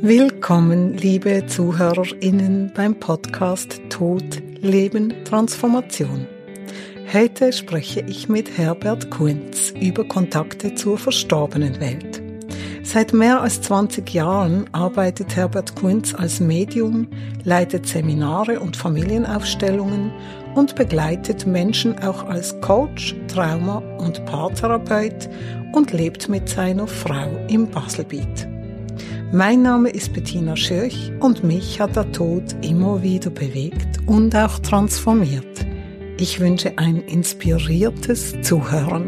Willkommen, liebe ZuhörerInnen beim Podcast Tod, Leben, Transformation. Heute spreche ich mit Herbert Kunz über Kontakte zur verstorbenen Welt. Seit mehr als 20 Jahren arbeitet Herbert Kunz als Medium, leitet Seminare und Familienaufstellungen und begleitet Menschen auch als Coach, Trauma- und Paartherapeut und lebt mit seiner Frau im Baselbiet. Mein Name ist Bettina Schürch und mich hat der Tod immer wieder bewegt und auch transformiert. Ich wünsche ein inspiriertes Zuhören.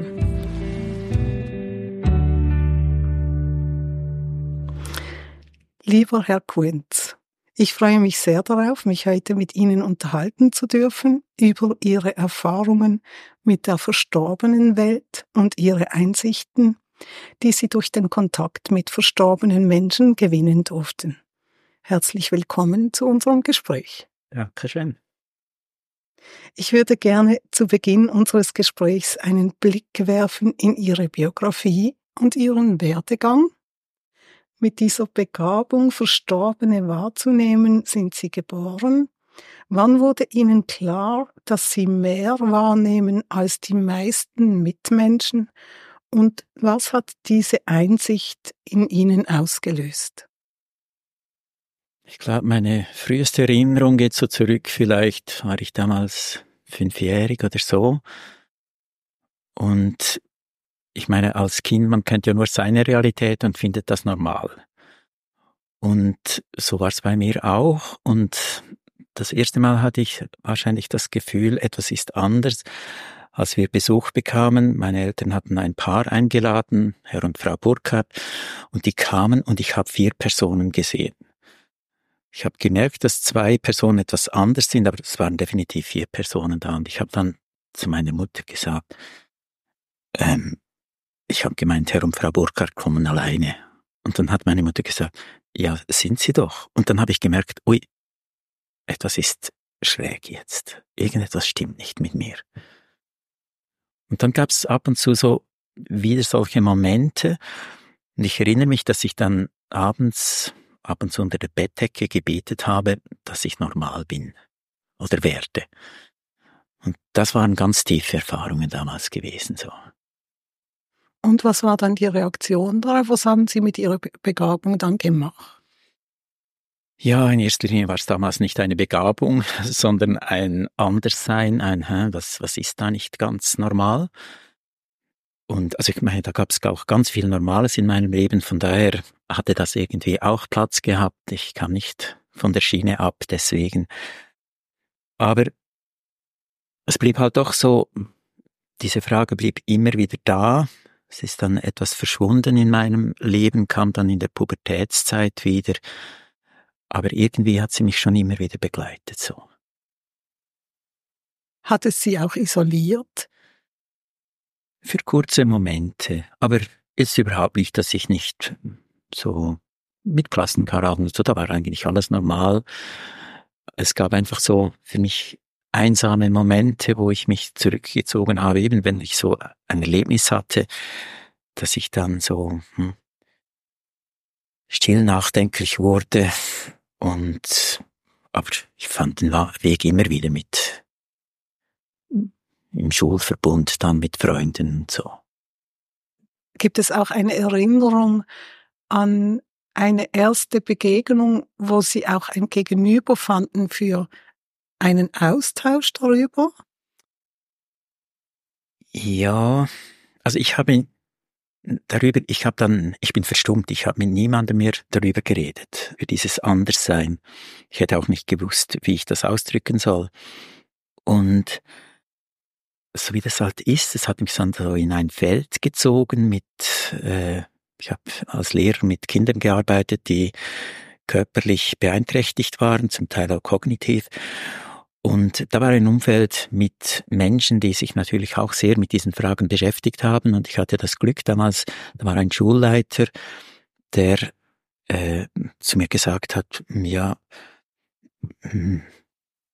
Lieber Herr Kunz, ich freue mich sehr darauf, mich heute mit Ihnen unterhalten zu dürfen über Ihre Erfahrungen mit der verstorbenen Welt und Ihre Einsichten, die Sie durch den Kontakt mit verstorbenen Menschen gewinnen durften. Herzlich willkommen zu unserem Gespräch. Dankeschön. Ich würde gerne zu Beginn unseres Gesprächs einen Blick werfen in Ihre Biografie und Ihren Werdegang. Mit dieser Begabung, Verstorbene wahrzunehmen, sind Sie geboren. Wann wurde Ihnen klar, dass Sie mehr wahrnehmen als die meisten Mitmenschen? Und was hat diese Einsicht in Ihnen ausgelöst? Ich glaube, meine früheste Erinnerung geht so zurück, vielleicht war ich damals 5-jährig oder so. Und ich meine, als Kind, man kennt ja nur seine Realität und findet das normal. Und so war es bei mir auch. Und das erste Mal hatte ich wahrscheinlich das Gefühl, etwas ist anders, als wir Besuch bekamen. Meine Eltern hatten ein Paar eingeladen, Herr und Frau Burkhardt, und die kamen und ich habe 4 Personen gesehen. Ich habe gemerkt, dass 2 Personen etwas anders sind, aber es waren definitiv 4 Personen da. Und ich habe dann zu meiner Mutter gesagt, ich habe gemeint, Herr und Frau Burkhardt kommen alleine. Und dann hat meine Mutter gesagt, ja, sind sie doch. Und dann habe ich gemerkt, ui, etwas ist schräg jetzt. Irgendetwas stimmt nicht mit mir. Und dann gab es ab und zu so wieder solche Momente. Und ich erinnere mich, dass ich dann abends ab und zu unter der Bettdecke gebetet habe, dass ich normal bin oder werde. Und das waren ganz tiefe Erfahrungen damals gewesen, so. Und was war dann die Reaktion darauf? Was haben Sie mit Ihrer Begabung dann gemacht? Ja, in erster Linie war es damals nicht eine Begabung, sondern ein Anderssein, was ist da nicht ganz normal? Und also ich meine, da gab es auch ganz viel Normales in meinem Leben, von daher hatte das irgendwie auch Platz gehabt. Ich kam nicht von der Schiene ab, deswegen. Aber es blieb halt doch so, diese Frage blieb immer wieder da. Es ist dann etwas verschwunden in meinem Leben, kam dann in der Pubertätszeit wieder. Aber irgendwie hat sie mich schon immer wieder begleitet, so. Hat es Sie auch isoliert? Für kurze Momente, aber jetzt überhaupt nicht, dass ich nicht so mit Klassenkameraden, so, da war eigentlich alles normal. Es gab einfach so für mich einsame Momente, wo ich mich zurückgezogen habe, eben wenn ich so ein Erlebnis hatte, dass ich dann so still nachdenklich wurde aber ich fand den Weg immer wieder mit im Schulverbund, dann mit Freunden und so. Gibt es auch eine Erinnerung an eine erste Begegnung, wo Sie auch ein Gegenüber fanden für einen Austausch darüber? Ja, also ich bin verstummt, ich habe mit niemandem mehr darüber geredet, über dieses Anderssein. Ich hätte auch nicht gewusst, wie ich das ausdrücken soll. Und so wie das halt ist, es hat mich dann so in ein Feld gezogen ich habe als Lehrer mit Kindern gearbeitet, die körperlich beeinträchtigt waren, zum Teil auch kognitiv. Und da war ein Umfeld mit Menschen, die sich natürlich auch sehr mit diesen Fragen beschäftigt haben. Und ich hatte das Glück damals, da war ein Schulleiter, der zu mir gesagt hat, ja,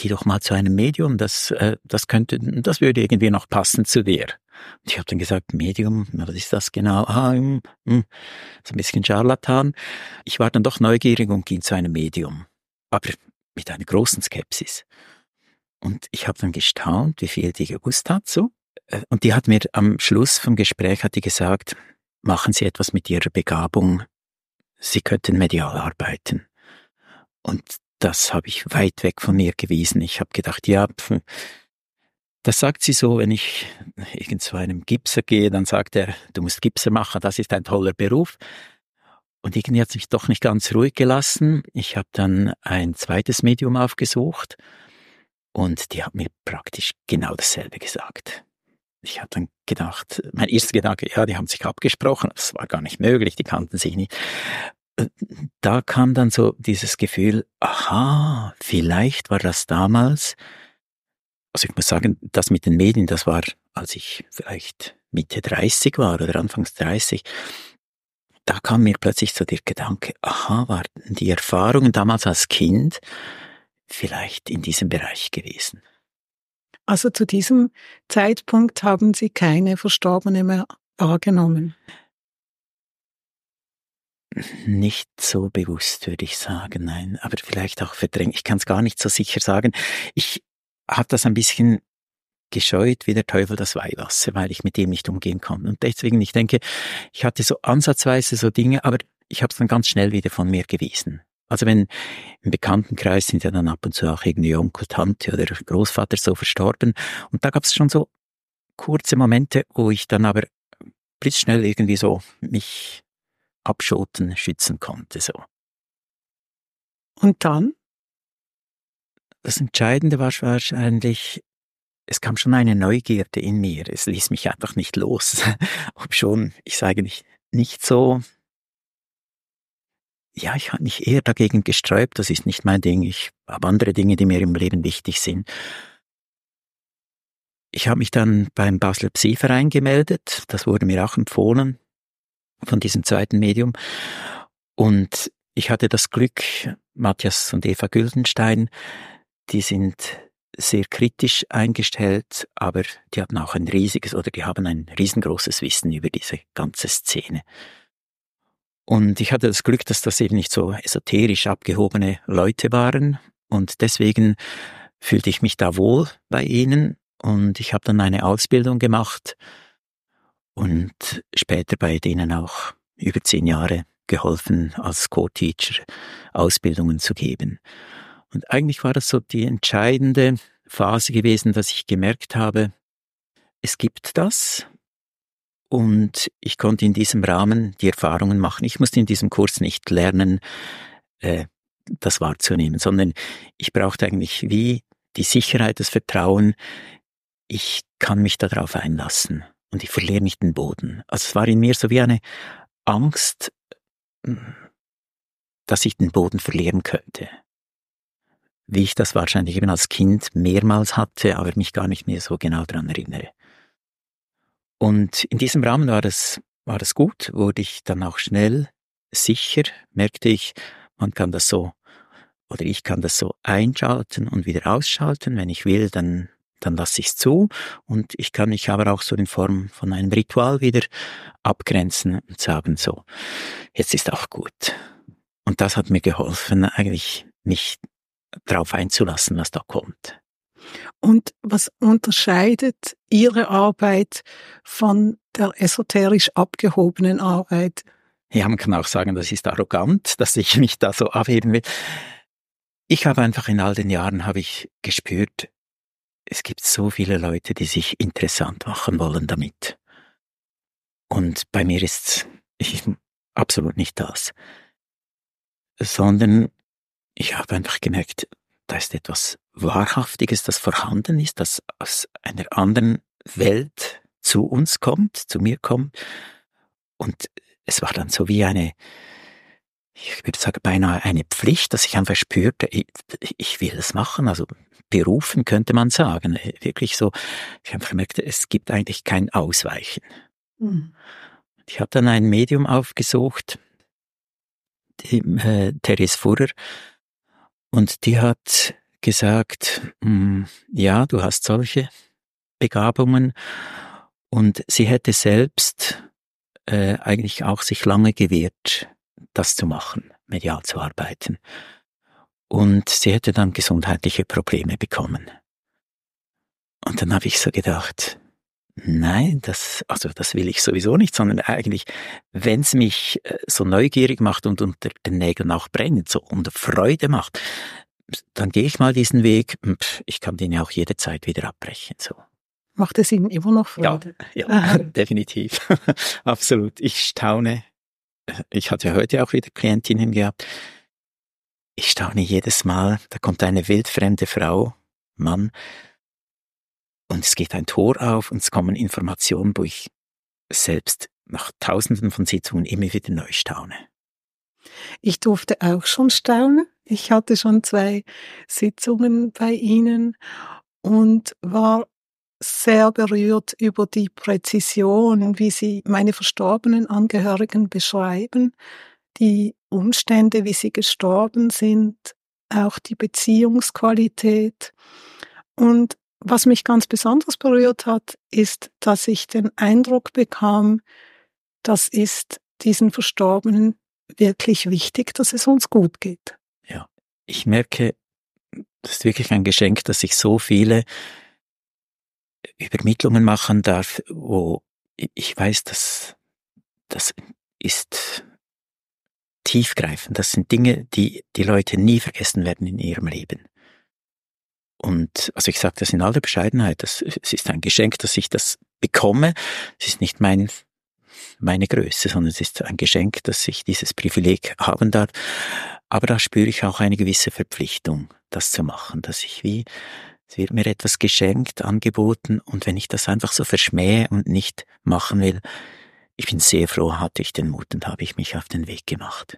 geh doch mal zu einem Medium, das würde irgendwie noch passen zu dir. Und ich habe dann gesagt, Medium, was ist das genau? So ein bisschen Scharlatan. Ich war dann doch neugierig und ging zu einem Medium, aber mit einer großen Skepsis. Und ich habe dann gestaunt, wie viel die gewusst hat so. Und die hat mir am Schluss vom Gespräch hat die gesagt, machen Sie etwas mit Ihrer Begabung, Sie könnten medial arbeiten. Und das habe ich weit weg von mir gewiesen. Ich habe gedacht, ja, das sagt sie so, wenn ich irgend zu einem Gipser gehe, dann sagt er, du musst Gipser machen, das ist ein toller Beruf. Und irgendwie hat es mich doch nicht ganz ruhig gelassen. Ich habe dann ein zweites Medium aufgesucht und die hat mir praktisch genau dasselbe gesagt. Ich habe dann gedacht, mein erster Gedanke, ja, die haben sich abgesprochen, das war gar nicht möglich, die kannten sich nicht. Da kam dann so dieses Gefühl, aha, vielleicht war das damals, also ich muss sagen, das mit den Medien, das war, als ich vielleicht Mitte 30 war oder Anfangs 30, da kam mir plötzlich so der Gedanke, aha, waren die Erfahrungen damals als Kind vielleicht in diesem Bereich gewesen. Also zu diesem Zeitpunkt haben Sie keine Verstorbene mehr wahrgenommen? Nicht so bewusst, würde ich sagen, nein. Aber vielleicht auch verdrängt. Ich kann es gar nicht so sicher sagen. Ich habe das ein bisschen gescheut wie der Teufel das Weihwasser, weil ich mit dem nicht umgehen kann. Und deswegen, ich denke, ich hatte so ansatzweise so Dinge, aber ich habe es dann ganz schnell wieder von mir gewiesen. Also wenn im Bekanntenkreis sind ja dann ab und zu auch irgendwie Onkel, Tante oder Großvater so verstorben. Und da gab es schon so kurze Momente, wo ich dann aber blitzschnell irgendwie so mich abschotten, schützen konnte, so. Und dann? Das Entscheidende war wahrscheinlich, es kam schon eine Neugierde in mir. Es ließ mich einfach nicht los. Obschon, ich sage nicht so, ja, ich habe mich eher dagegen gesträubt, das ist nicht mein Ding. Ich habe andere Dinge, die mir im Leben wichtig sind. Ich habe mich dann beim Basler Psi-Verein gemeldet. Das wurde mir auch empfohlen von diesem zweiten Medium. Und ich hatte das Glück, Matthias und Eva Güldenstein, die sind sehr kritisch eingestellt, aber die haben auch die haben ein riesengroßes Wissen über diese ganze Szene. Und ich hatte das Glück, dass das eben nicht so esoterisch abgehobene Leute waren und deswegen fühlte ich mich da wohl bei ihnen und ich habe dann eine Ausbildung gemacht und später bei denen auch über 10 Jahre geholfen, als Co-Teacher Ausbildungen zu geben. Und eigentlich war das so die entscheidende Phase gewesen, dass ich gemerkt habe, es gibt das und ich konnte in diesem Rahmen die Erfahrungen machen. Ich musste in diesem Kurs nicht lernen, das wahrzunehmen, sondern ich brauchte eigentlich wie die Sicherheit, das Vertrauen, ich kann mich darauf einlassen und ich verliere nicht den Boden. Also es war in mir so wie eine Angst, dass ich den Boden verlieren könnte. Wie ich das wahrscheinlich eben als Kind mehrmals hatte, aber mich gar nicht mehr so genau daran erinnere. Und in diesem Rahmen war das gut, wurde ich dann auch schnell sicher, merkte ich, man kann das so, oder ich kann das so einschalten und wieder ausschalten, wenn ich will, dann lasse ich es zu und ich kann mich aber auch so in Form von einem Ritual wieder abgrenzen und sagen so, jetzt ist auch gut. Und das hat mir geholfen, eigentlich mich darauf einzulassen, was da kommt. Und was unterscheidet Ihre Arbeit von der esoterisch abgehobenen Arbeit? Ja, man kann auch sagen, das ist arrogant, dass ich mich da so abheben will. Ich habe einfach in all den Jahren gespürt, es gibt so viele Leute, die sich interessant machen wollen damit. Und bei mir ist absolut nicht das. Sondern ich habe einfach gemerkt, da ist etwas Wahrhaftiges, das vorhanden ist, das aus einer anderen Welt zu uns kommt, zu mir kommt. Und es war dann so wie ich würde sagen, beinahe eine Pflicht, dass ich einfach spürte, ich will es machen, also berufen könnte man sagen. Wirklich so, ich einfach merkte, es gibt eigentlich kein Ausweichen. Mhm. Ich habe dann ein Medium aufgesucht, Therese Furrer, und die hat gesagt, ja, du hast solche Begabungen. Und sie hätte selbst eigentlich auch sich lange gewehrt, das zu machen, medial zu arbeiten. Und sie hätte dann gesundheitliche Probleme bekommen. Und dann habe ich so gedacht, nein, das will ich sowieso nicht, sondern eigentlich, wenn es mich so neugierig macht und unter den Nägeln auch brennt, so unter Freude macht, dann gehe ich mal diesen Weg. Ich kann den ja auch jederzeit wieder abbrechen. So. Macht es Ihnen immer noch Freude? Ja, definitiv. Absolut. Ich staune. Ich hatte heute auch wieder Klientinnen gehabt. Ich staune jedes Mal. Da kommt eine wildfremde Frau, Mann, und es geht ein Tor auf und es kommen Informationen, wo ich selbst nach Tausenden von Sitzungen immer wieder neu staune. Ich durfte auch schon staunen. Ich hatte schon 2 Sitzungen bei Ihnen und war sehr berührt über die Präzision, wie Sie meine verstorbenen Angehörigen beschreiben, die Umstände, wie sie gestorben sind, auch die Beziehungsqualität. Und was mich ganz besonders berührt hat, ist, dass ich den Eindruck bekam, das ist diesen Verstorbenen wirklich wichtig, dass es uns gut geht. Ja, ich merke, das ist wirklich ein Geschenk, dass ich so viele Übermittlungen machen darf, wo ich weiß, dass das ist tiefgreifend. Das sind Dinge, die die Leute nie vergessen werden in ihrem Leben. Und also ich sage das in aller Bescheidenheit, es ist ein Geschenk, dass ich das bekomme. Es ist nicht meine Größe, sondern es ist ein Geschenk, dass ich dieses Privileg haben darf. Aber da spüre ich auch eine gewisse Verpflichtung, das zu machen, dass ich es wird mir etwas geschenkt, angeboten, und wenn ich das einfach so verschmähe und nicht machen will, ich bin sehr froh, hatte ich den Mut und habe ich mich auf den Weg gemacht.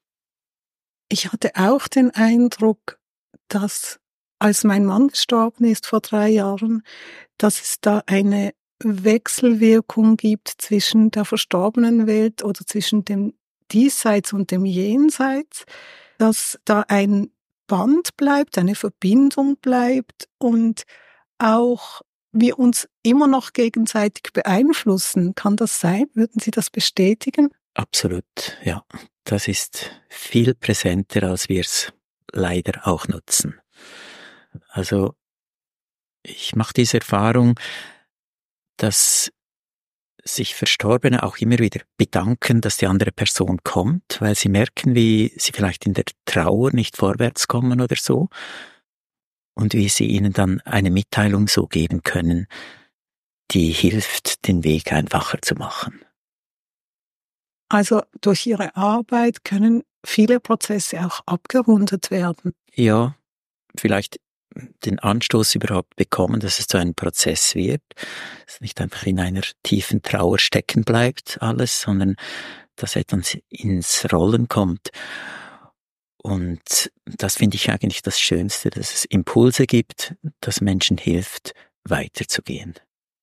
Ich hatte auch den Eindruck, dass, als mein Mann gestorben ist vor 3 Jahren, dass es da eine Wechselwirkung gibt zwischen der verstorbenen Welt oder zwischen dem Diesseits und dem Jenseits, dass da ein Band bleibt, eine Verbindung bleibt und auch wir uns immer noch gegenseitig beeinflussen. Kann das sein? Würden Sie das bestätigen? Absolut, ja. Das ist viel präsenter, als wir es leider auch nutzen. Also ich mache diese Erfahrung, dass sich Verstorbene auch immer wieder bedanken, dass die andere Person kommt, weil sie merken, wie sie vielleicht in der Trauer nicht vorwärts kommen oder so, und wie sie ihnen dann eine Mitteilung so geben können, die hilft, den Weg einfacher zu machen. Also durch Ihre Arbeit können viele Prozesse auch abgerundet werden. Ja, vielleicht den Anstoß überhaupt bekommen, dass es zu einem Prozess wird, dass es nicht einfach in einer tiefen Trauer stecken bleibt alles, sondern dass etwas ins Rollen kommt. Und das finde ich eigentlich das Schönste, dass es Impulse gibt, dass Menschen hilft, weiterzugehen.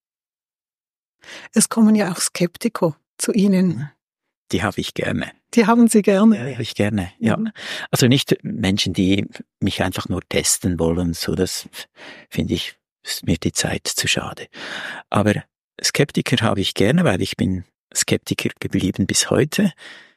Es kommen ja auch Skeptiker zu Ihnen. Die habe ich gerne. Die haben Sie gerne? Ja, die habe ich gerne, ja. Also nicht Menschen, die mich einfach nur testen wollen, so, das finde ich, ist mir die Zeit zu schade. Aber Skeptiker habe ich gerne, weil ich bin Skeptiker geblieben bis heute.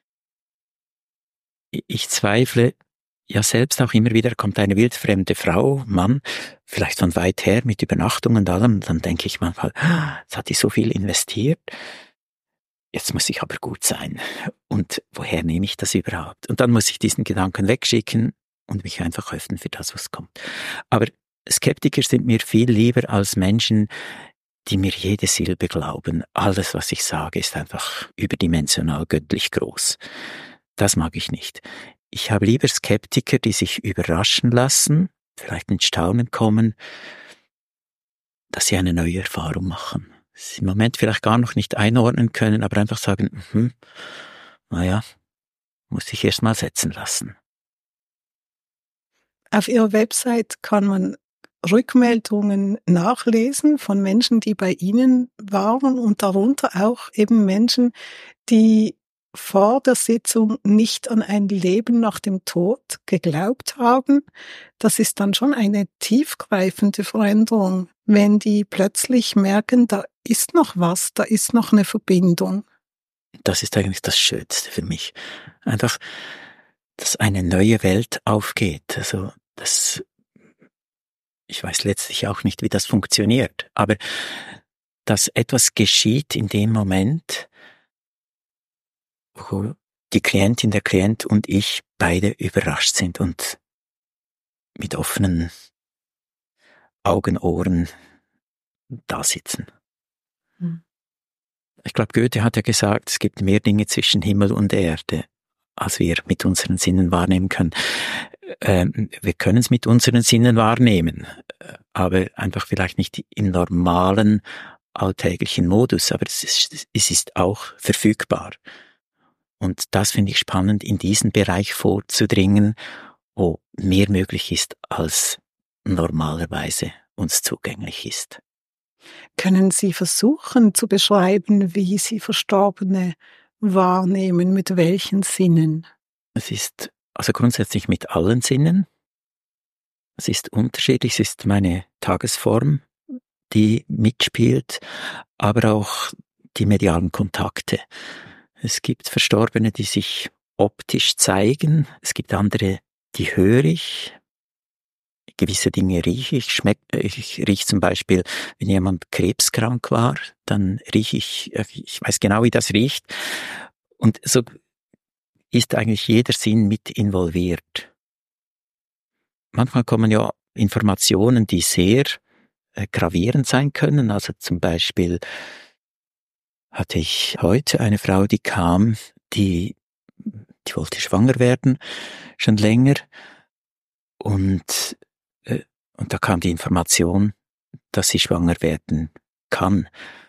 Ich zweifle ja selbst auch immer wieder, kommt eine wildfremde Frau, Mann, vielleicht von weit her mit Übernachtung und allem, dann denke ich manchmal, jetzt hat die so viel investiert, jetzt muss ich aber gut sein. Und woher nehme ich das überhaupt? Und dann muss ich diesen Gedanken wegschicken und mich einfach öffnen für das, was kommt. Aber Skeptiker sind mir viel lieber als Menschen, die mir jede Silbe glauben. Alles, was ich sage, ist einfach überdimensional göttlich groß. Das mag ich nicht. Ich habe lieber Skeptiker, die sich überraschen lassen, vielleicht ins Staunen kommen, dass sie eine neue Erfahrung machen. Sie im Moment vielleicht gar noch nicht einordnen können, aber einfach sagen, naja, muss ich erst mal setzen lassen. Auf Ihrer Website kann man Rückmeldungen nachlesen von Menschen, die bei Ihnen waren und darunter auch eben Menschen, die vor der Sitzung nicht an ein Leben nach dem Tod geglaubt haben, das ist dann schon eine tiefgreifende Veränderung, wenn die plötzlich merken, da ist noch was, da ist noch eine Verbindung. Das ist eigentlich das Schönste für mich. Einfach, dass eine neue Welt aufgeht. Also, ich weiß letztlich auch nicht, wie das funktioniert, aber dass etwas geschieht in dem Moment, wo die Klientin, der Klient und ich beide überrascht sind und mit offenen Augen, Ohren da sitzen. Ich glaube, Goethe hat ja gesagt, es gibt mehr Dinge zwischen Himmel und Erde, als wir mit unseren Sinnen wahrnehmen können. Wir können es mit unseren Sinnen wahrnehmen, aber einfach vielleicht nicht im normalen, alltäglichen Modus, aber es ist auch verfügbar. Und das finde ich spannend, in diesen Bereich vorzudringen, wo mehr möglich ist, als normalerweise uns zugänglich ist. Können Sie versuchen zu beschreiben, wie Sie Verstorbene wahrnehmen, mit welchen Sinnen? Es ist also grundsätzlich mit allen Sinnen. Es ist unterschiedlich, es ist meine Tagesform, die mitspielt, aber auch die medialen Kontakte. Es gibt Verstorbene, die sich optisch zeigen. Es gibt andere, die höre ich. Gewisse Dinge rieche ich. Ich rieche zum Beispiel, wenn jemand krebskrank war, dann rieche ich weiß genau, wie das riecht. Und so ist eigentlich jeder Sinn mit involviert. Manchmal kommen ja Informationen, die sehr gravierend sein können. Also zum Beispiel hatte ich heute eine Frau, die kam, die wollte schwanger werden, schon länger. Und da kam die Information, dass sie schwanger werden kann.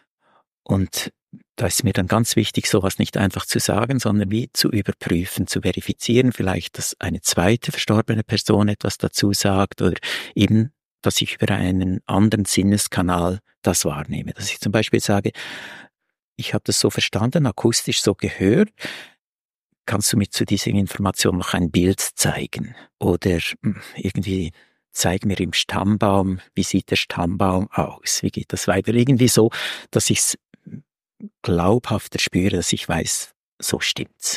Und da ist mir dann ganz wichtig, sowas nicht einfach zu sagen, sondern wie zu überprüfen, zu verifizieren, vielleicht, dass eine zweite verstorbene Person etwas dazu sagt oder eben, dass ich über einen anderen Sinneskanal das wahrnehme. Dass ich zum Beispiel sage, ich habe das so verstanden, akustisch so gehört. Kannst du mir zu dieser Information noch ein Bild zeigen? Oder irgendwie zeig mir im Stammbaum, wie sieht der Stammbaum aus? Wie geht das weiter? Irgendwie so, dass ich es glaubhafter spüre, dass ich weiß, so stimmt's.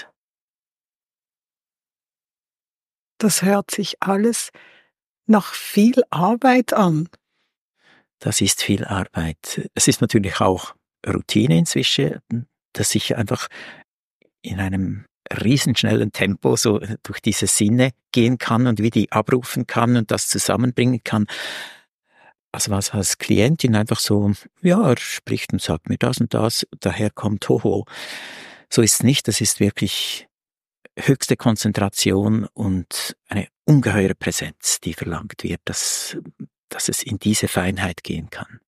Das hört sich alles nach viel Arbeit an. Das ist viel Arbeit. Es ist natürlich auch Routine inzwischen, dass ich einfach in einem riesenschnellen Tempo so durch diese Sinne gehen kann und wie die abrufen kann und das zusammenbringen kann. Also was als Klientin einfach so, ja, er spricht und sagt mir das und das, daher kommt Hoho. So ist es nicht, das ist wirklich höchste Konzentration und eine ungeheure Präsenz, die verlangt wird, dass es in diese Feinheit gehen kann.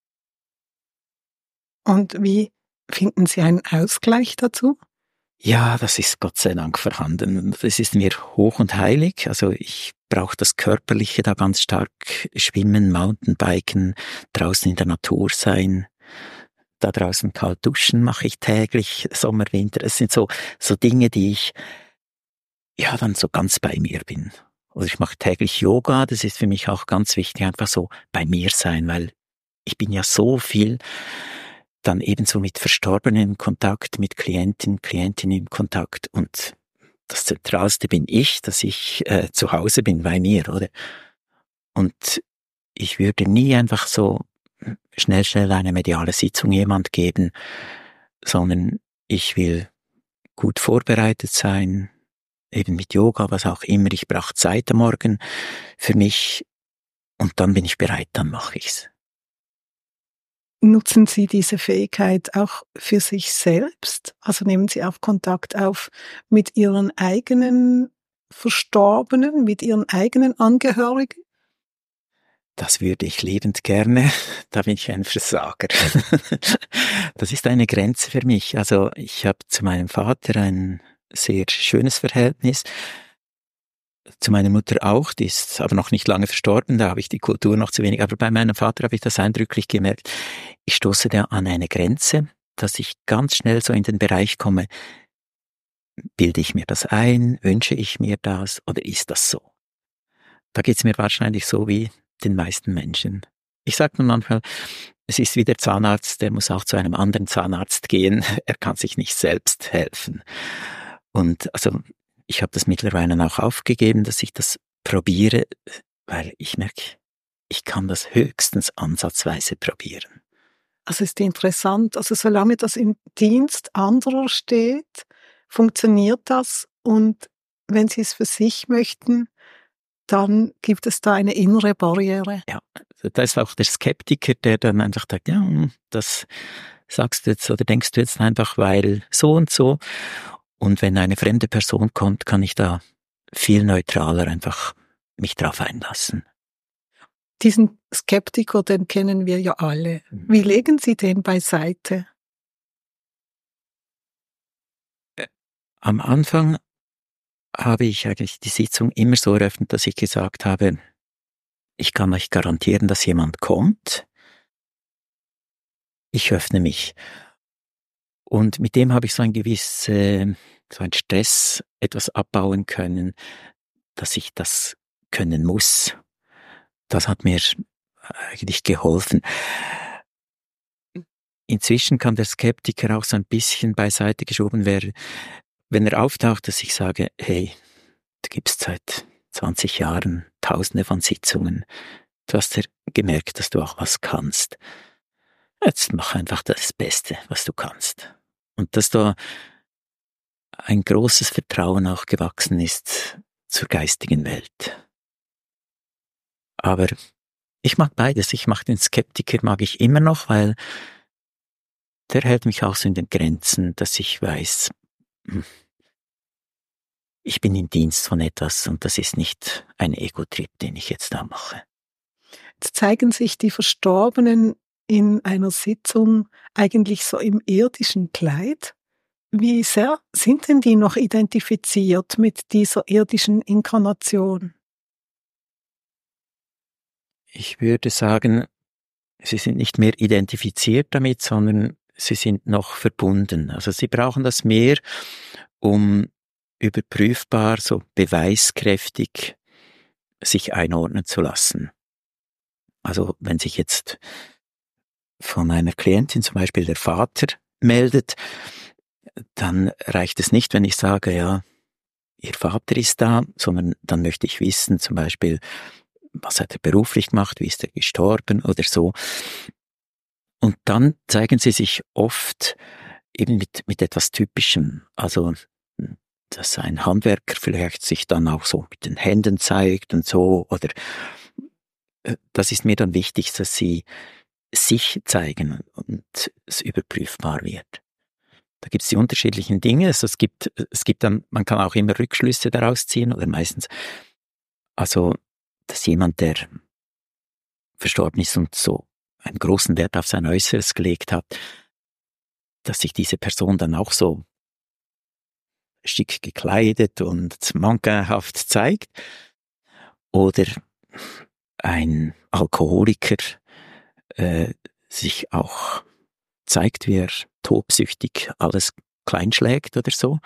Und wie finden Sie einen Ausgleich dazu? Ja, das ist Gott sei Dank vorhanden. Das ist mir hoch und heilig. Also ich brauche das Körperliche da ganz stark. Schwimmen, Mountainbiken, draußen in der Natur sein. Da draußen kalt duschen mache ich täglich, Sommer, Winter. Es sind so Dinge, die ich ja dann so ganz bei mir bin. Oder ich mache täglich Yoga. Das ist für mich auch ganz wichtig, einfach so bei mir sein, weil ich bin ja so viel dann ebenso mit Verstorbenen im Kontakt, mit Klientinnen im Kontakt. Und das Zentralste bin ich, dass ich zu Hause bin bei mir, oder? Und ich würde nie einfach so schnell eine mediale Sitzung jemand geben, sondern ich will gut vorbereitet sein, eben mit Yoga, was auch immer. Ich brauche Zeit am Morgen für mich und dann bin ich bereit, dann mache ich's. Nutzen Sie diese Fähigkeit auch für sich selbst? Also nehmen Sie auch Kontakt auf mit Ihren eigenen Verstorbenen, mit Ihren eigenen Angehörigen? Das würde ich liebend gerne. Da bin ich ein Versager. Das ist eine Grenze für mich. Also ich habe zu meinem Vater ein sehr schönes Verhältnis. Zu meiner Mutter auch, die ist aber noch nicht lange verstorben, da habe ich die Kultur noch zu wenig. Aber bei meinem Vater habe ich das eindrücklich gemerkt. Ich stoße da an eine Grenze, dass ich ganz schnell so in den Bereich komme. bilde ich mir das ein? Wünsche ich mir das? Oder ist das so? Da geht's mir wahrscheinlich so wie den meisten Menschen. Ich sage nur manchmal, es ist wie der Zahnarzt, der muss auch zu einem anderen Zahnarzt gehen. Er kann sich nicht selbst helfen. Und also ich habe das mittlerweile auch aufgegeben, dass ich das probiere, weil ich merke, ich kann das höchstens ansatzweise probieren. Also ist interessant, also solange das im Dienst anderer steht, funktioniert das, und wenn Sie es für sich möchten, dann gibt es da eine innere Barriere. Ja, da ist auch der Skeptiker, der dann einfach sagt, ja, das sagst du jetzt oder denkst du jetzt einfach, weil so und so. Und wenn eine fremde Person kommt, kann ich da viel neutraler einfach mich drauf einlassen. Diesen Skeptiker, den kennen wir ja alle. Wie legen Sie den beiseite? Am Anfang habe ich eigentlich die Sitzung immer so eröffnet, dass ich gesagt habe, ich kann euch garantieren, dass jemand kommt. Ich öffne mich. Und mit dem habe ich so einen Stress etwas abbauen können, dass ich das können muss. Das hat mir eigentlich geholfen. Inzwischen kann der Skeptiker auch so ein bisschen beiseite geschoben werden, wenn er auftaucht, dass ich sage, hey, du gibst seit 20 Jahren Tausende von Sitzungen. Du hast ja gemerkt, dass du auch was kannst. Jetzt mach einfach das Beste, was du kannst. Und dass da ein großes Vertrauen auch gewachsen ist zur geistigen Welt. Aber ich mag beides. Ich mag den Skeptiker, mag ich immer noch, weil der hält mich auch so in den Grenzen, dass ich weiß, ich bin im Dienst von etwas und das ist nicht ein Ego-Trip, den ich jetzt da mache. Jetzt zeigen sich die Verstorbenen in einer Sitzung eigentlich so im irdischen Kleid. Wie sehr sind denn die noch identifiziert mit dieser irdischen Inkarnation? Ich würde sagen, sie sind nicht mehr identifiziert damit, sondern sie sind noch verbunden. Also sie brauchen das mehr, um überprüfbar, so beweiskräftig sich einordnen zu lassen. Also wenn sich jetzt von einer Klientin zum Beispiel der Vater meldet, dann reicht es nicht, wenn ich sage, ja, Ihr Vater ist da, sondern dann möchte ich wissen, zum Beispiel, was hat er beruflich gemacht, wie ist er gestorben oder so. Und dann zeigen sie sich oft eben mit etwas Typischem. Also, dass ein Handwerker vielleicht sich dann auch so mit den Händen zeigt und so. Oder das ist mir dann wichtig, dass sie sich zeigen und es überprüfbar wird. Da gibt es die unterschiedlichen Dinge. Also es gibt dann, man kann auch immer Rückschlüsse daraus ziehen oder meistens, also dass jemand, der verstorben ist und so einen großen Wert auf sein Äußeres gelegt hat, dass sich diese Person dann auch so schick gekleidet und mankelhaft zeigt. Oder ein Alkoholiker sich auch zeigt, wie er tobsüchtig alles kleinschlägt oder so.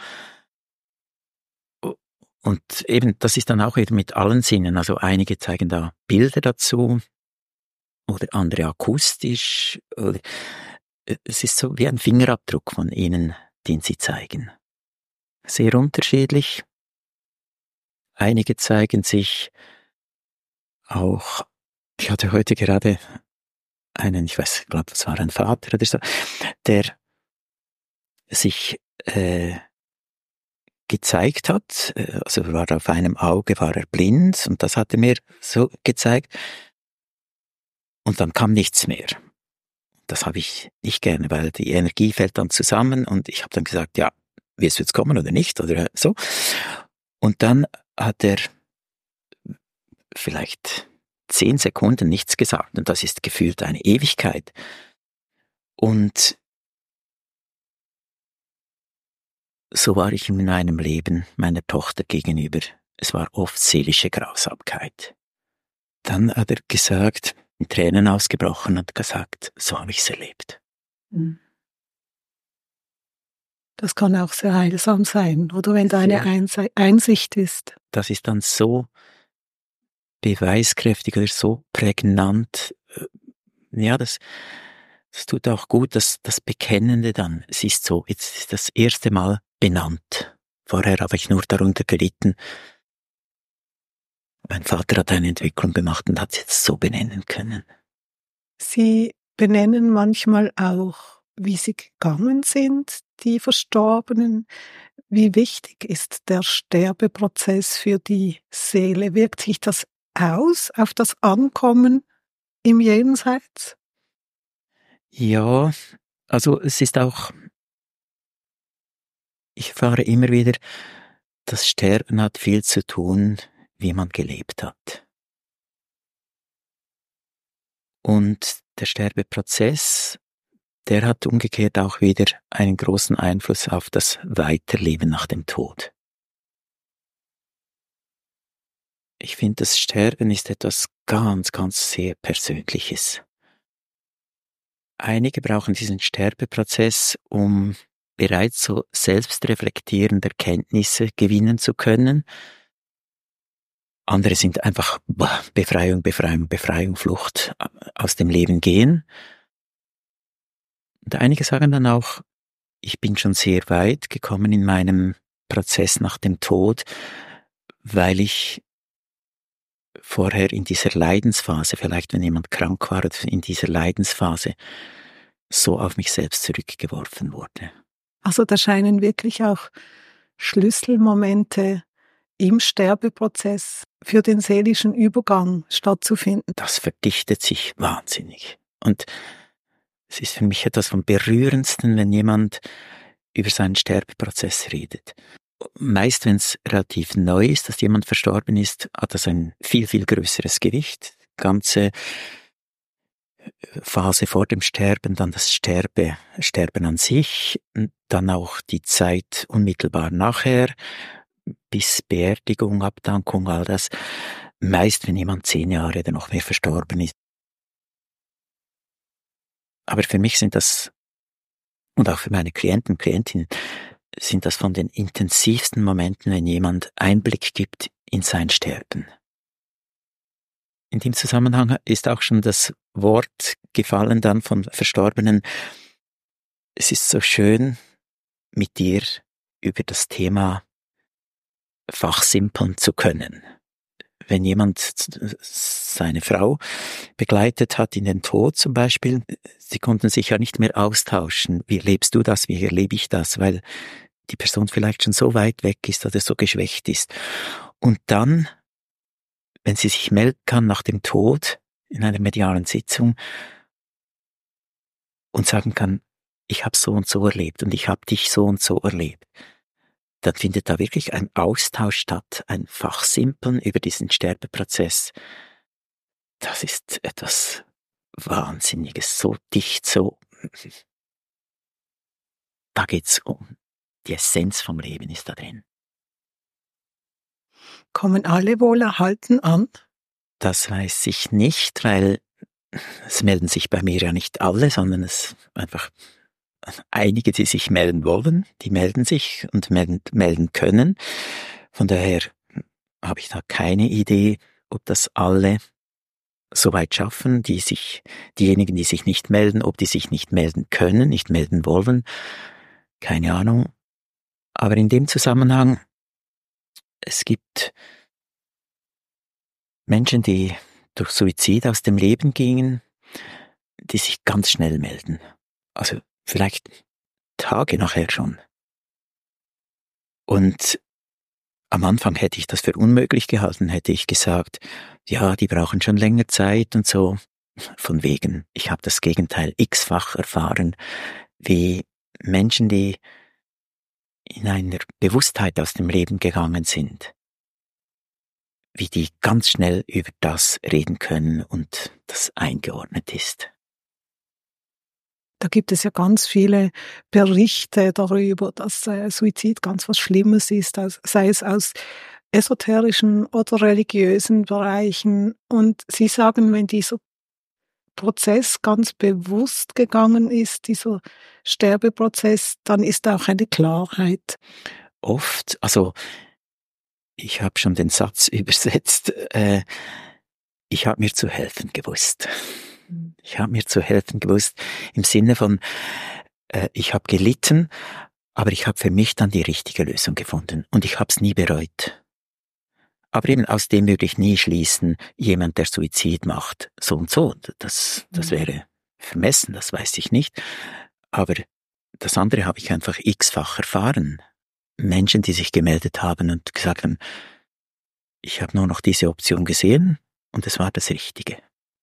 Und eben, das ist dann auch eben mit allen Sinnen. Also einige zeigen da Bilder dazu oder andere akustisch. Oder es ist so wie ein Fingerabdruck von ihnen, den sie zeigen. Sehr unterschiedlich. Einige zeigen sich auch, ich hatte heute gerade einen, ich glaube, das war ein Vater oder so, der sich gezeigt hat, also war auf einem Auge war er blind und das hat er mir so gezeigt und dann kam nichts mehr. Das habe ich nicht gerne, weil die Energie fällt dann zusammen und ich habe dann gesagt, ja, wirst du jetzt kommen oder nicht oder so. Und dann hat er vielleicht 10 Sekunden nichts gesagt und das ist gefühlt eine Ewigkeit. Und so war ich in meinem Leben meiner Tochter gegenüber. Es war oft seelische Grausamkeit. Dann hat er gesagt, in Tränen ausgebrochen und gesagt, so habe ich es erlebt. Das kann auch sehr heilsam sein, oder wenn da eine Einsicht ist. Das ist dann so beweiskräftig oder so prägnant. Ja, das tut auch gut, das Bekennende dann. Es ist so, jetzt ist das erste Mal benannt. Vorher habe ich nur darunter gelitten. Mein Vater hat eine Entwicklung gemacht und hat es jetzt so benennen können. Sie benennen manchmal auch, wie sie gegangen sind, die Verstorbenen. Wie wichtig ist der Sterbeprozess für die Seele? Wirkt sich das aus auf das Ankommen im Jenseits? Ja, also es ist auch, ich erfahre immer wieder, das Sterben hat viel zu tun, wie man gelebt hat. Und der Sterbeprozess, der hat umgekehrt auch wieder einen großen Einfluss auf das Weiterleben nach dem Tod. Ich finde, das Sterben ist etwas ganz, ganz sehr Persönliches. Einige brauchen diesen Sterbeprozess, um bereits so selbstreflektierende Erkenntnisse gewinnen zu können. Andere sind einfach Befreiung, Befreiung, Befreiung, Flucht, aus dem Leben gehen. Und einige sagen dann auch, ich bin schon sehr weit gekommen in meinem Prozess nach dem Tod, weil ich vorher in dieser Leidensphase, vielleicht wenn jemand krank war, in dieser Leidensphase so auf mich selbst zurückgeworfen wurde. Also da scheinen wirklich auch Schlüsselmomente im Sterbeprozess für den seelischen Übergang stattzufinden. Das verdichtet sich wahnsinnig. Und es ist für mich etwas vom Berührendsten, wenn jemand über seinen Sterbeprozess redet. Meist, wenn es relativ neu ist, dass jemand verstorben ist, hat das ein viel, viel größeres Gewicht. Die ganze Phase vor dem Sterben, dann das Sterben an sich, dann auch die Zeit unmittelbar nachher, bis Beerdigung, Abdankung, all das. Meist, wenn jemand 10 Jahre oder noch mehr verstorben ist. Aber für mich sind das, und auch für meine Klienten, Klientinnen, sind das von den intensivsten Momenten, wenn jemand Einblick gibt in sein Sterben. In dem Zusammenhang ist auch schon das Wort gefallen dann von Verstorbenen. Es ist so schön, mit dir über das Thema fachsimpeln zu können. Wenn jemand seine Frau begleitet hat in den Tod zum Beispiel, sie konnten sich ja nicht mehr austauschen. Wie erlebst du das? Wie erlebe ich das? Weil die Person vielleicht schon so weit weg ist oder so geschwächt ist. Und dann, wenn sie sich melden kann nach dem Tod in einer medialen Sitzung und sagen kann, ich habe so und so erlebt und ich habe dich so und so erlebt, dann findet da wirklich ein Austausch statt, ein Fachsimpeln über diesen Sterbeprozess. Das ist etwas Wahnsinniges, so dicht, so. Da geht's um die Essenz vom Leben ist da drin. Kommen alle wohlerhalten an? Das weiß ich nicht, weil es melden sich bei mir ja nicht alle, sondern es einfach einige, die sich melden wollen, die melden sich und melden können. Von daher habe ich da keine Idee, ob das alle so weit schaffen, diejenigen, die sich nicht melden, ob die sich nicht melden können, nicht melden wollen. Keine Ahnung. Aber in dem Zusammenhang, es gibt Menschen, die durch Suizid aus dem Leben gingen, die sich ganz schnell melden. Also vielleicht Tage nachher schon. Und am Anfang hätte ich das für unmöglich gehalten, hätte ich gesagt, ja, die brauchen schon länger Zeit und so. Von wegen, ich habe das Gegenteil x-fach erfahren, wie Menschen, die in einer Bewusstheit aus dem Leben gegangen sind, wie die ganz schnell über das reden können und das eingeordnet ist. Da gibt es ja ganz viele Berichte darüber, dass Suizid ganz was Schlimmes ist, sei es aus esoterischen oder religiösen Bereichen. Und Sie sagen, wenn dieser Prozess ganz bewusst gegangen ist, dieser Sterbeprozess, dann ist auch eine Klarheit. Oft, also ich habe schon den Satz übersetzt, ich habe mir zu helfen gewusst. Ich habe mir zu helfen gewusst im Sinne von, ich habe gelitten, aber ich habe für mich dann die richtige Lösung gefunden und ich habe es nie bereut. Aber eben aus dem würde ich nie schließen, jemand, der Suizid macht, so und so. Das wäre vermessen, das weiß ich nicht. Aber das andere habe ich einfach x-fach erfahren. Menschen, die sich gemeldet haben und gesagt haben, ich habe nur noch diese Option gesehen und es war das Richtige.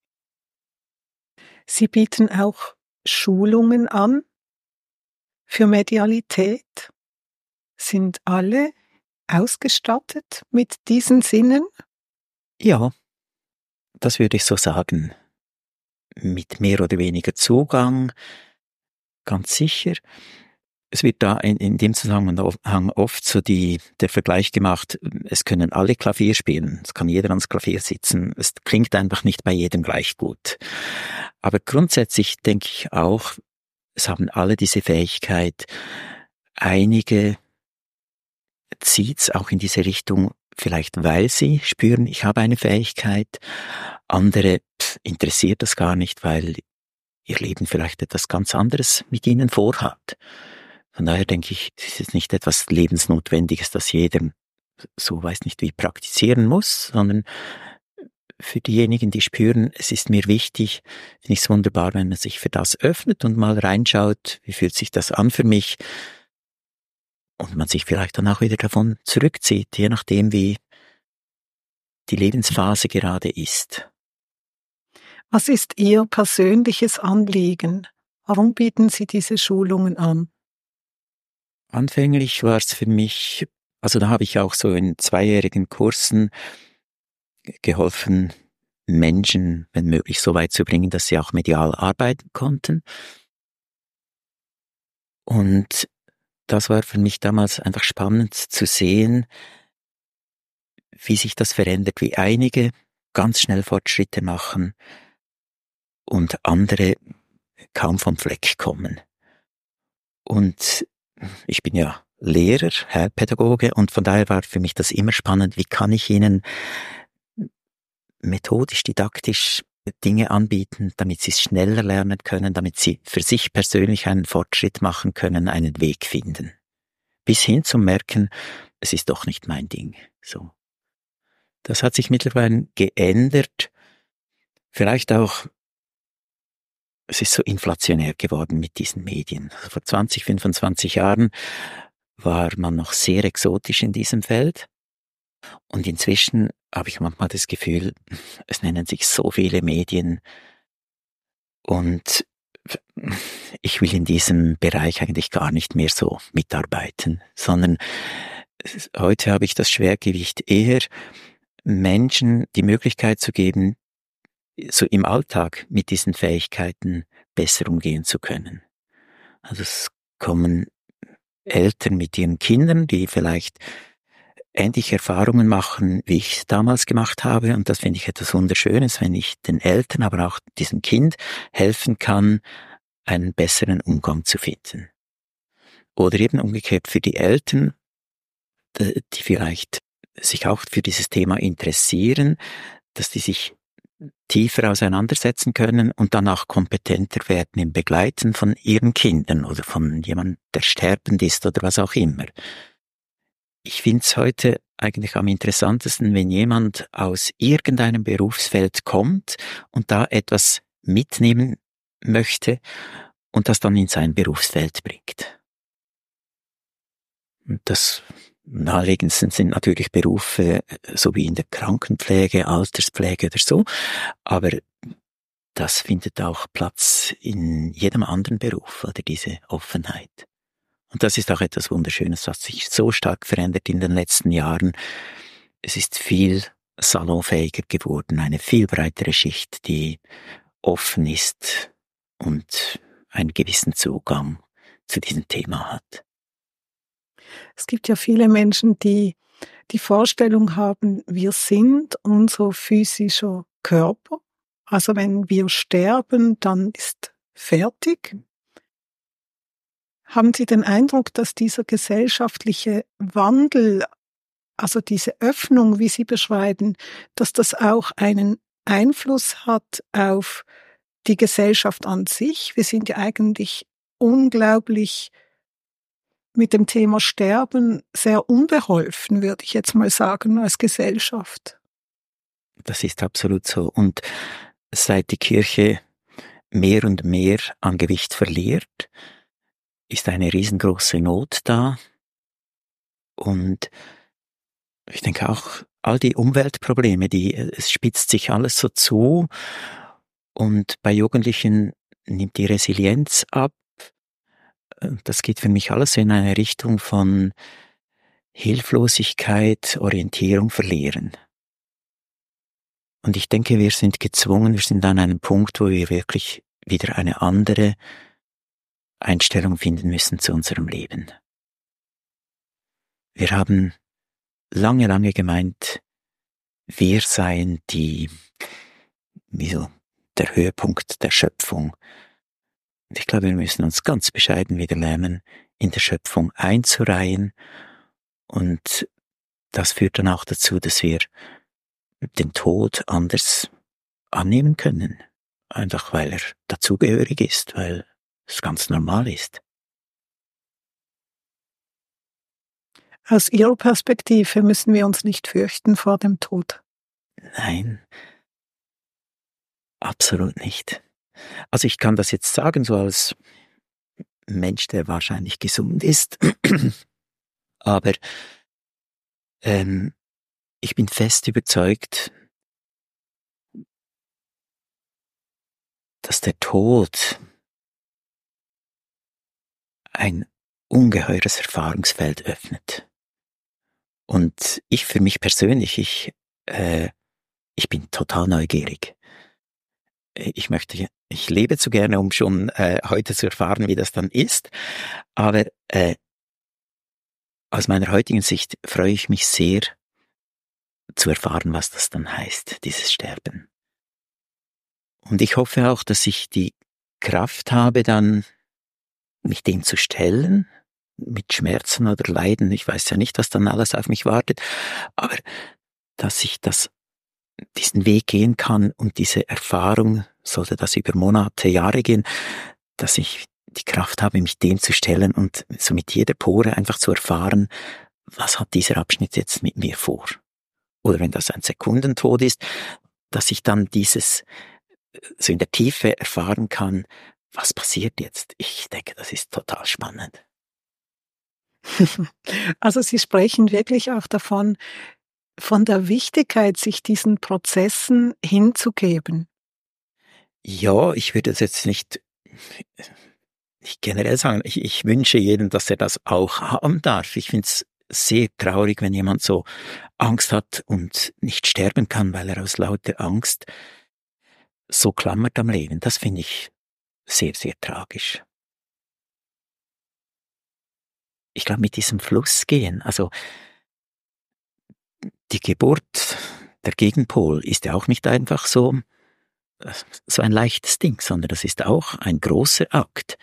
Sie bieten auch Schulungen an für Medialität. Sind alle ausgestattet mit diesen Sinnen? Ja, das würde ich so sagen. Mit mehr oder weniger Zugang, ganz sicher. Es wird da in dem Zusammenhang oft so der Vergleich gemacht, es können alle Klavier spielen, es kann jeder ans Klavier sitzen, es klingt einfach nicht bei jedem gleich gut. Aber grundsätzlich denke ich auch, es haben alle diese Fähigkeit, einige zieht's auch in diese Richtung, vielleicht weil sie spüren, ich habe eine Fähigkeit, andere interessiert das gar nicht, weil ihr Leben vielleicht etwas ganz anderes mit ihnen vorhat. Von daher denke ich, das ist nicht etwas Lebensnotwendiges, das jeder so weiß nicht wie praktizieren muss, sondern für diejenigen, die spüren, es ist mir wichtig, finde ich es wunderbar, wenn man sich für das öffnet und mal reinschaut, wie fühlt sich das an für mich und man sich vielleicht dann auch wieder davon zurückzieht, je nachdem, wie die Lebensphase gerade ist. Was ist Ihr persönliches Anliegen? Warum bieten Sie diese Schulungen an? Anfänglich war es für mich, also da habe ich auch so in 2-jährigen Kursen geholfen, Menschen, wenn möglich, so weit zu bringen, dass sie auch medial arbeiten konnten. Und das war für mich damals einfach spannend zu sehen, wie sich das verändert, wie einige ganz schnell Fortschritte machen und andere kaum vom Fleck kommen. Und ich bin ja Lehrer, Heilpädagoge, und von daher war für mich das immer spannend, wie kann ich ihnen methodisch, didaktisch Dinge anbieten, damit sie es schneller lernen können, damit sie für sich persönlich einen Fortschritt machen können, einen Weg finden. Bis hin zum Merken, es ist doch nicht mein Ding. So. Das hat sich mittlerweile geändert. Vielleicht auch, es ist so inflationär geworden mit diesen Medien. Also vor 20, 25 Jahren war man noch sehr exotisch in diesem Feld. Und inzwischen habe ich manchmal das Gefühl, es nennen sich so viele Medien und ich will in diesem Bereich eigentlich gar nicht mehr so mitarbeiten, sondern heute habe ich das Schwergewicht eher, Menschen die Möglichkeit zu geben, so im Alltag mit diesen Fähigkeiten besser umgehen zu können. Also es kommen Eltern mit ihren Kindern, die vielleicht ähnliche Erfahrungen machen, wie ich es damals gemacht habe. Und das finde ich etwas Wunderschönes, wenn ich den Eltern, aber auch diesem Kind helfen kann, einen besseren Umgang zu finden. Oder eben umgekehrt für die Eltern, die vielleicht sich auch für dieses Thema interessieren, dass die sich tiefer auseinandersetzen können und dann auch kompetenter werden im Begleiten von ihren Kindern oder von jemandem, der sterbend ist oder was auch immer. Ich finde es heute eigentlich am interessantesten, wenn jemand aus irgendeinem Berufsfeld kommt und da etwas mitnehmen möchte und das dann in sein Berufsfeld bringt. Und das naheliegendsten sind natürlich Berufe, so wie in der Krankenpflege, Alterspflege oder so, aber das findet auch Platz in jedem anderen Beruf, oder diese Offenheit. Und das ist auch etwas Wunderschönes, was sich so stark verändert in den letzten Jahren. Es ist viel salonfähiger geworden, eine viel breitere Schicht, die offen ist und einen gewissen Zugang zu diesem Thema hat. Es gibt ja viele Menschen, die die Vorstellung haben, wir sind unser physischer Körper, Also wenn wir sterben, dann ist fertig. Haben Sie den Eindruck, dass dieser gesellschaftliche Wandel, also diese Öffnung, wie Sie beschreiben, dass das auch einen Einfluss hat auf die Gesellschaft an sich? Wir sind ja eigentlich unglaublich mit dem Thema Sterben sehr unbeholfen, würde ich jetzt mal sagen, als Gesellschaft. Das ist absolut so. Und seit die Kirche mehr und mehr an Gewicht verliert, ist eine riesengroße Not da. Und ich denke auch, all die Umweltprobleme, es spitzt sich alles so zu. Und bei Jugendlichen nimmt die Resilienz ab. Das geht für mich alles in eine Richtung von Hilflosigkeit, Orientierung verlieren. Und ich denke, wir sind an einem Punkt, wo wir wirklich wieder eine andere Einstellung finden müssen zu unserem Leben. Wir haben lange gemeint, wir seien der Höhepunkt der Schöpfung. Und ich glaube, wir müssen uns ganz bescheiden wieder lernen, in der Schöpfung einzureihen. Und das führt dann auch dazu, dass wir den Tod anders annehmen können. Einfach weil er dazugehörig ist, weil es ganz normal ist. Aus Ihrer Perspektive müssen wir uns nicht fürchten vor dem Tod. Nein, absolut nicht. Also ich kann das jetzt sagen, so als Mensch, der wahrscheinlich gesund ist, aber ich bin fest überzeugt, dass der Tod ein ungeheures Erfahrungsfeld öffnet. Und ich für mich persönlich, ich bin total neugierig. Ich lebe zu gerne, um schon heute zu erfahren, wie das dann ist. Aber aus meiner heutigen Sicht freue ich mich sehr, zu erfahren, was das dann heißt, dieses Sterben. Und ich hoffe auch, dass ich die Kraft habe, dann mich dem zu stellen, mit Schmerzen oder Leiden. Ich weiß ja nicht, was dann alles auf mich wartet, aber dass ich diesen Weg gehen kann und diese Erfahrung, sollte das über Monate, Jahre gehen, dass ich die Kraft habe, mich dem zu stellen und so mit jeder Pore einfach zu erfahren, was hat dieser Abschnitt jetzt mit mir vor? Oder wenn das ein Sekundentod ist, dass ich dann dieses so in der Tiefe erfahren kann, was passiert jetzt? Ich denke, das ist total spannend. Also Sie sprechen wirklich auch davon, von der Wichtigkeit, sich diesen Prozessen hinzugeben. Ja, ich würde es jetzt nicht generell sagen. Ich wünsche jedem, dass er das auch haben darf. Ich finde es sehr traurig, wenn jemand so Angst hat und nicht sterben kann, weil er aus lauter Angst so klammert am Leben. Das finde ich sehr, sehr tragisch. Ich glaube, mit diesem Fluss gehen, also die Geburt, der Gegenpol ist ja auch nicht einfach so ein leichtes Ding, sondern das ist auch ein großer Akt.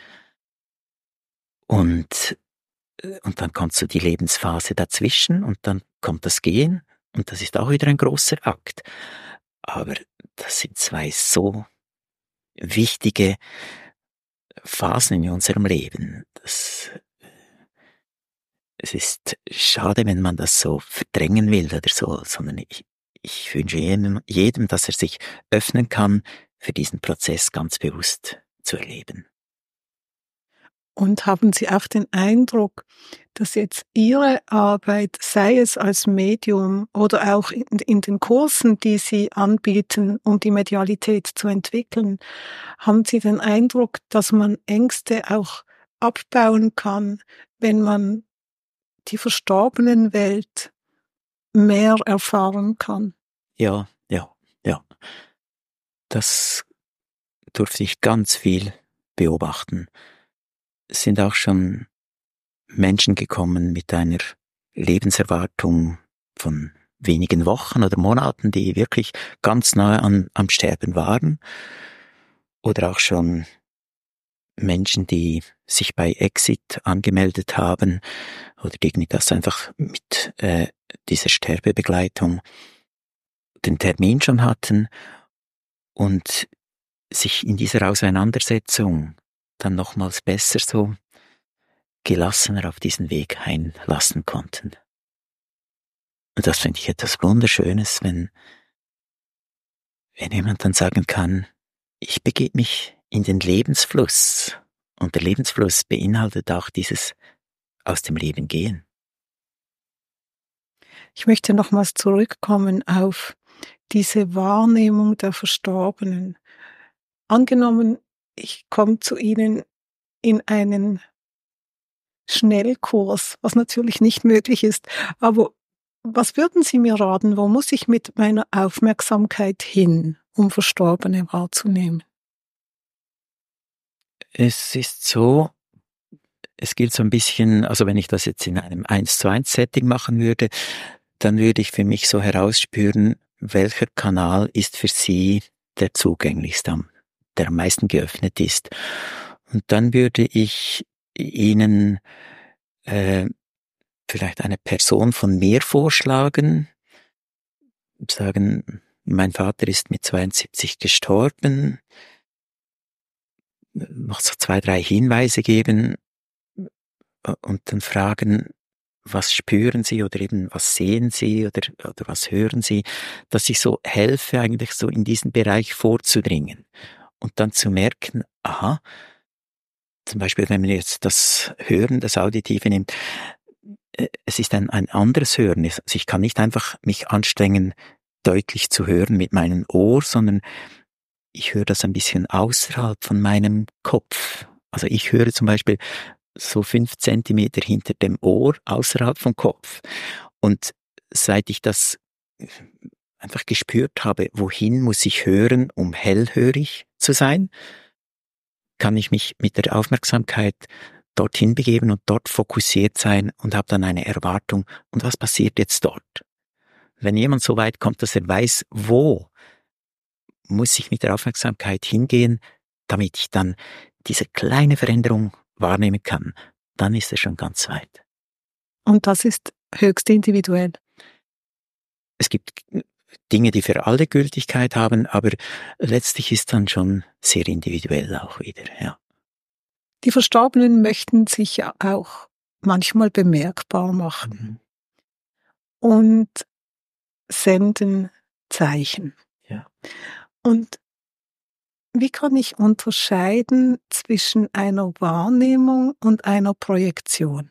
Und dann kommt so die Lebensphase dazwischen und dann kommt das Gehen und das ist auch wieder ein großer Akt. Aber das sind zwei so wichtige Phasen in unserem Leben. Es ist schade, wenn man das so verdrängen will oder so, sondern ich wünsche jedem, dass er sich öffnen kann, für diesen Prozess ganz bewusst zu erleben. Und haben Sie auch den Eindruck, dass jetzt Ihre Arbeit, sei es als Medium oder auch in den Kursen, die Sie anbieten, um die Medialität zu entwickeln, haben Sie den Eindruck, dass man Ängste auch abbauen kann, wenn man die verstorbenen Welt mehr erfahren kann? Ja. Das durfte ich ganz viel beobachten. Es sind auch schon Menschen gekommen mit einer Lebenserwartung von wenigen Wochen oder Monaten, die wirklich ganz nahe am Sterben waren. Oder auch schon Menschen, die sich bei Exit angemeldet haben oder Dignitas einfach mit dieser Sterbebegleitung den Termin schon hatten und sich in dieser Auseinandersetzung dann nochmals besser so gelassener auf diesen Weg einlassen konnten. Und das finde ich etwas Wunderschönes, wenn jemand dann sagen kann, ich begebe mich in den Lebensfluss. Und der Lebensfluss beinhaltet auch dieses aus dem Leben gehen. Ich möchte nochmals zurückkommen auf diese Wahrnehmung der Verstorbenen. Angenommen, ich komme zu Ihnen in einen Schnellkurs, was natürlich nicht möglich ist, aber was würden Sie mir raten, wo muss ich mit meiner Aufmerksamkeit hin, um Verstorbene wahrzunehmen? Es ist so, es gilt so ein bisschen, also wenn ich das jetzt in einem 1:1-Setting machen würde, dann würde ich für mich so herausspüren, welcher Kanal ist für Sie der zugänglichste, der am meisten geöffnet ist. Und dann würde ich Ihnen vielleicht eine Person von mir vorschlagen, sagen, mein Vater ist mit 72 gestorben, noch so 2, 3 Hinweise geben und dann fragen, was spüren Sie oder eben was sehen Sie oder was hören Sie, dass ich so helfe, eigentlich so in diesen Bereich vorzudringen und dann zu merken, aha, zum Beispiel, wenn man jetzt das Hören, das Auditive nimmt, es ist ein anderes Hören. Also ich kann nicht einfach mich anstrengen, deutlich zu hören mit meinem Ohr, sondern ich höre das ein bisschen außerhalb von meinem Kopf. Also ich höre zum Beispiel so 5 Zentimeter hinter dem Ohr, außerhalb vom Kopf. Und seit ich das einfach gespürt habe, wohin muss ich hören, um hellhörig zu sein, kann ich mich mit der Aufmerksamkeit dorthin begeben und dort fokussiert sein und habe dann eine Erwartung, und was passiert jetzt dort? Wenn jemand so weit kommt, dass er weiß, wo muss ich mit der Aufmerksamkeit hingehen, damit ich dann diese kleine Veränderung wahrnehmen kann, dann ist er schon ganz weit. Und das ist höchst individuell. Es gibt Dinge, die für alle Gültigkeit haben, aber letztlich ist dann schon sehr individuell auch wieder, ja. Die Verstorbenen möchten sich ja auch manchmal bemerkbar machen und senden Zeichen. Ja. Und wie kann ich unterscheiden zwischen einer Wahrnehmung und einer Projektion?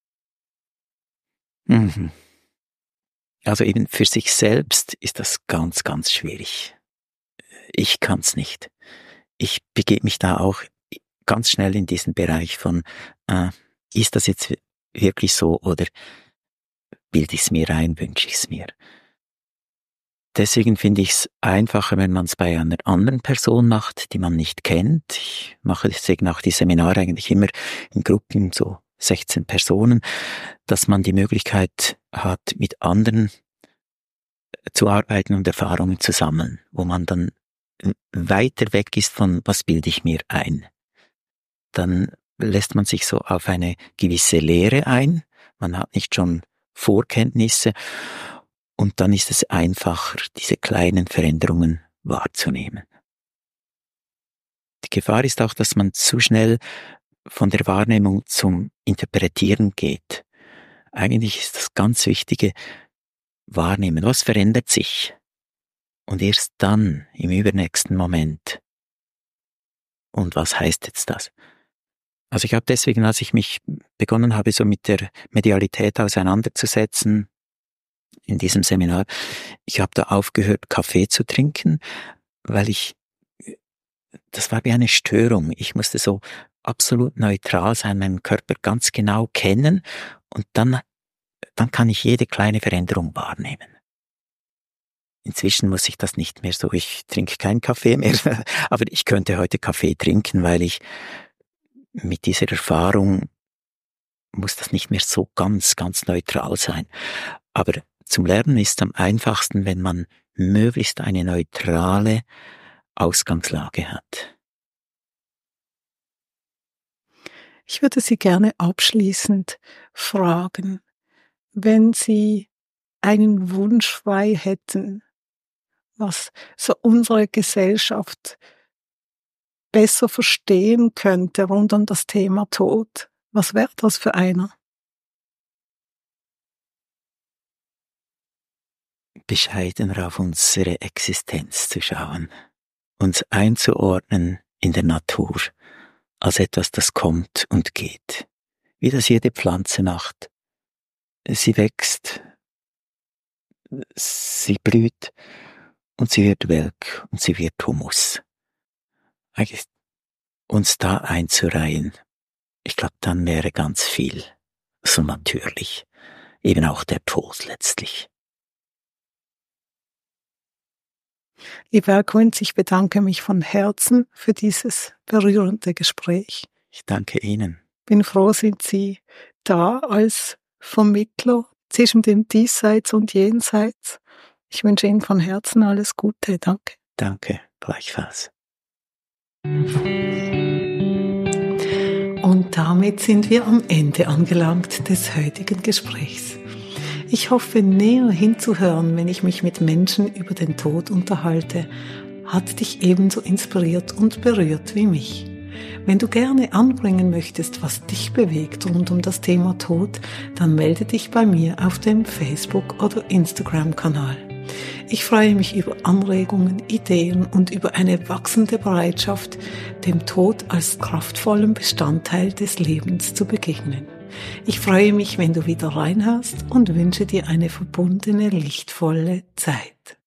Also eben für sich selbst ist das ganz, ganz schwierig. Ich kann's nicht. Ich begebe mich da auch ganz schnell in diesen Bereich von, ist das jetzt wirklich so oder bilde ich es mir ein, wünsche ich es mir? Deswegen finde ich es einfacher, wenn man es bei einer anderen Person macht, die man nicht kennt. Ich mache deswegen auch die Seminare eigentlich immer in Gruppen, so 16 Personen, dass man die Möglichkeit hat, mit anderen zu arbeiten und Erfahrungen zu sammeln, wo man dann weiter weg ist von, was bilde ich mir ein. Dann lässt man sich so auf eine gewisse Lehre ein, man hat nicht schon Vorkenntnisse und dann ist es einfacher, diese kleinen Veränderungen wahrzunehmen. Die Gefahr ist auch, dass man zu schnell von der Wahrnehmung zum Interpretieren geht. Eigentlich ist das ganz Wichtige, wahrnehmen, was verändert sich? Und erst dann, im übernächsten Moment. Und was heißt jetzt das? Also ich habe deswegen, als ich mich begonnen habe, so mit der Medialität auseinanderzusetzen, in diesem Seminar, ich habe da aufgehört, Kaffee zu trinken, weil das war wie eine Störung. Ich musste so absolut neutral sein, meinen Körper ganz genau kennen und dann kann ich jede kleine Veränderung wahrnehmen. Inzwischen muss ich das nicht mehr so, ich trinke keinen Kaffee mehr, aber ich könnte heute Kaffee trinken, weil ich mit dieser Erfahrung muss das nicht mehr so ganz, ganz neutral sein. Aber zum Lernen ist es am einfachsten, wenn man möglichst eine neutrale Ausgangslage hat. Ich würde Sie gerne abschließend fragen, wenn Sie einen Wunsch frei hätten, was so unsere Gesellschaft besser verstehen könnte rund um das Thema Tod, was wäre das für einer? Bescheidener auf unsere Existenz zu schauen, uns einzuordnen in der Natur, als etwas, das kommt und geht. Wie das jede Pflanze macht. Sie wächst, sie blüht und sie wird welk und sie wird Humus. Eigentlich uns da einzureihen, ich glaube, dann wäre ganz viel so natürlich. Eben auch der Tod letztlich. Lieber Herr Kunz, ich bedanke mich von Herzen für dieses berührende Gespräch. Ich danke Ihnen. Bin froh, sind Sie da als Vermittler zwischen dem Diesseits und Jenseits. Ich wünsche Ihnen von Herzen alles Gute. Danke. Danke, gleichfalls. Und damit sind wir am Ende angelangt des heutigen Gesprächs. Ich hoffe, näher hinzuhören, wenn ich mich mit Menschen über den Tod unterhalte, hat dich ebenso inspiriert und berührt wie mich. Wenn du gerne anbringen möchtest, was dich bewegt rund um das Thema Tod, dann melde dich bei mir auf dem Facebook- oder Instagram-Kanal. Ich freue mich über Anregungen, Ideen und über eine wachsende Bereitschaft, dem Tod als kraftvollen Bestandteil des Lebens zu begegnen. Ich freue mich, wenn du wieder reinhörst und wünsche dir eine verbundene, lichtvolle Zeit.